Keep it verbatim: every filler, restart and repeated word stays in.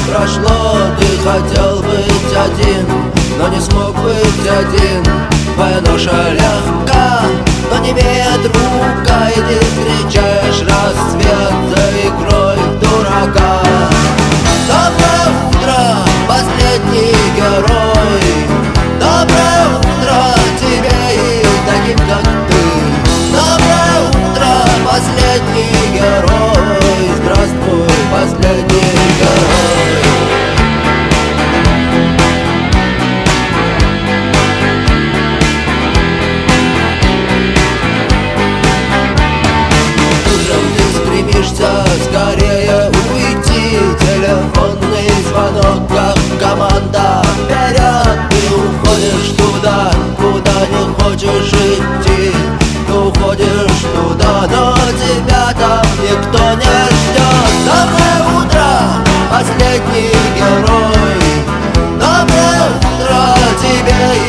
прошло, ты хотел быть один, но не смог быть один. Твоя ноша легка, но не имеет рука, и ты встречаешь рассвет за игрой в дурака. Доброе утро, последний герой. Доброе утро тебе и таким, как ты. Доброе утро, последний герой. Здравствуй, последний герой. Утром ты стремишься скорее уйти. Телефонный звонок, как команда вперед. Ты уходишь туда, куда не хочешь идти. Ты уходишь туда, но тебя там никто не ждет. Доброе утро, последний герой. Доброе утро тебе.